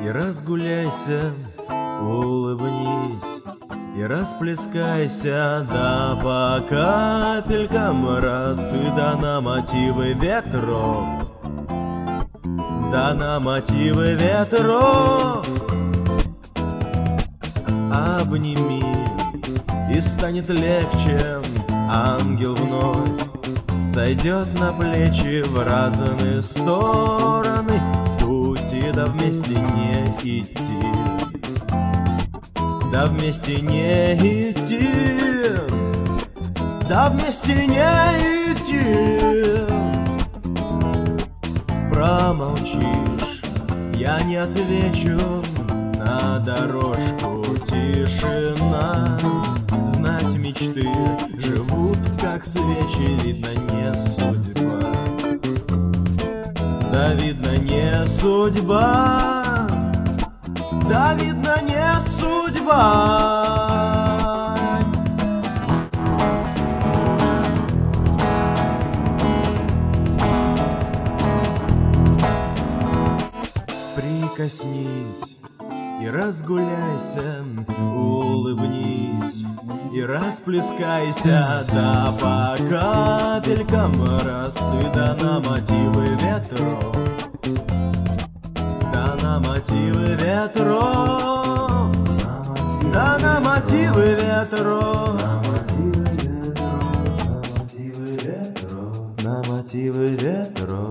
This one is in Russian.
И разгуляйся, улыбнись, и расплескайся, да по капелькам росы, да на мотивы ветров, да на мотивы ветров. Обними, и станет легче, ангел вновь сойдет на плечи в разные стороны пути, да вместе не идти, да вместе не идти, да вместе не идти. Промолчишь, я не отвечу, на дорожку тишина. Знать мечты живут как свечи, видно не судьба, да видно не судьба, да видно не судьба. Прикоснись и разгуляйся, улыбнись и расплескайся, да по капелькам росы, да на мотивы ветров, да на мотивы ветров, да на мотивы ветров, на мотивы ветров.